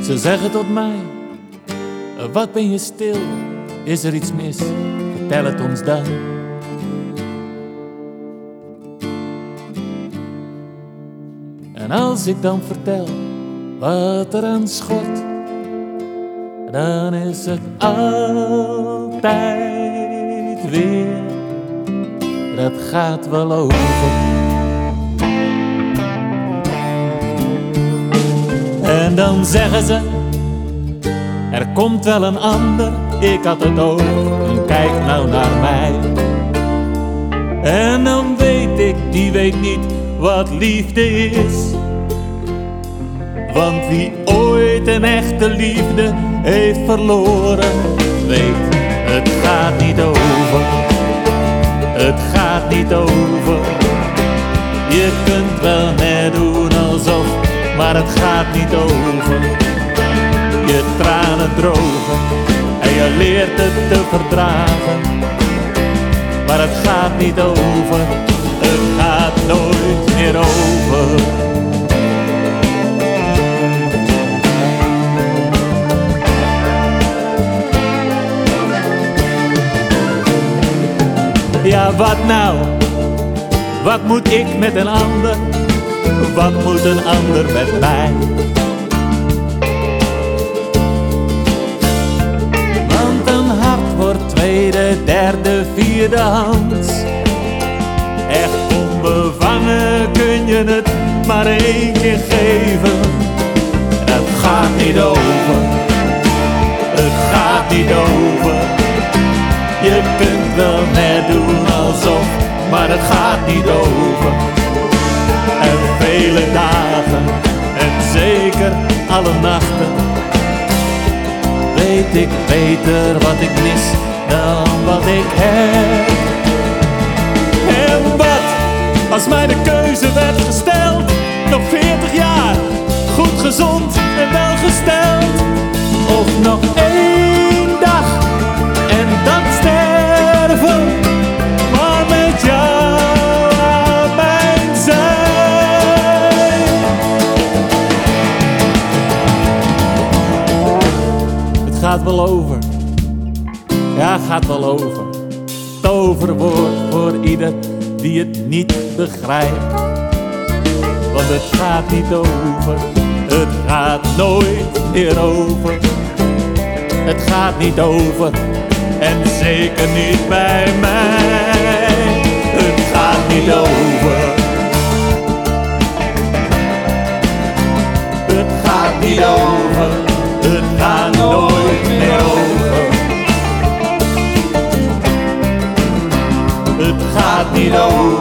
Ze zeggen tot mij, wat ben je stil? Is er iets mis? Vertel het ons dan. En als ik dan vertel wat er aan schort, dan is het altijd weer, dat gaat wel over. En dan zeggen ze, er komt wel een ander, ik had het ook, en kijk nou naar mij. En dan weet ik, die weet niet wat liefde is. Want wie ooit een echte liefde heeft verloren, weet, het gaat niet over. Het gaat niet over. Je kunt wel net doen alsof, maar het gaat niet over. Je tranen drogen en je leert het te verdragen. Maar het gaat niet over. Het gaat nooit meer over. Ja, wat nou? Wat moet ik met een ander? Wat moet een ander met mij? Want een hart wordt tweede, derde, vierde hands. Echt onbevangen kun je het maar één keer geven. Het gaat niet over. Het gaat niet over. Je kunt wel net doen alsof, maar het gaat niet over. En vele dagen, en zeker alle nachten, weet ik beter wat ik mis dan wat ik heb. En wat, als mij de keuze werd gesteld, nog 40 jaar, goed gezond en welgesteld, of nog één dag en dan sterven, maar met jou aan mijn zij. Het gaat wel over, ja, gaat wel over. Toverwoord voor ieder die het niet begrijpt. Want het gaat niet over, het gaat nooit meer over. Het gaat niet over. En zeker niet bij mij. Het gaat niet over. Het gaat niet over. Het gaat nooit meer over. Het gaat niet over.